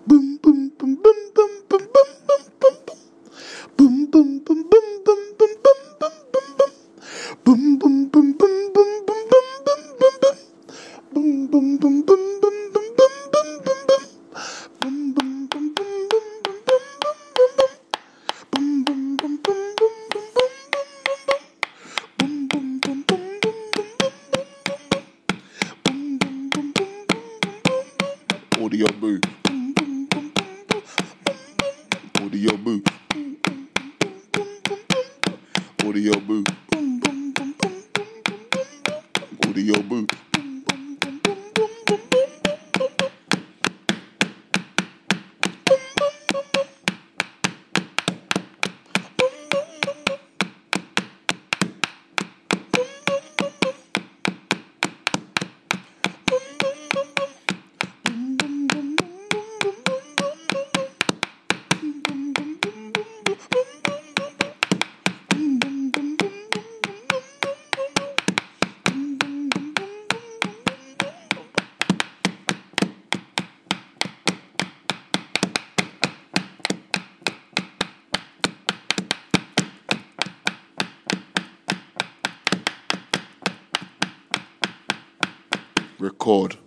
Boom boom boom boom boom boom boom boom boom. Boom boom boom boom boom boom boom boom boom boom. Boom boom boom boom boom boom boom boom boom boom. Boom boom boom boom boom boom boom boom boom boom. Boom boom boom boom boom boom boom boom boom. Boom boom boom boom boom boom boom boom boom. Boom boom boom boom boom boom boom boom boom. Boom boom boom boom boom boom boom boom boom. Audio boo. Audio boo. Audio boo. Audio boo. Record.